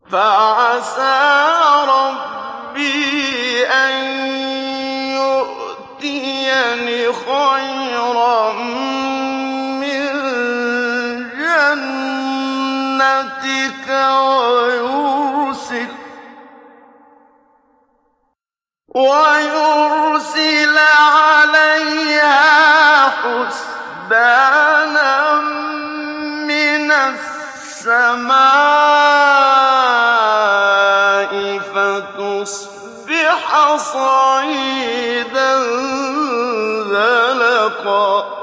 فعسى ربي أن يؤتيني خيرا من جنتك ويرسل عليها حسبانا من السماء فتصبح صعيدا زلقا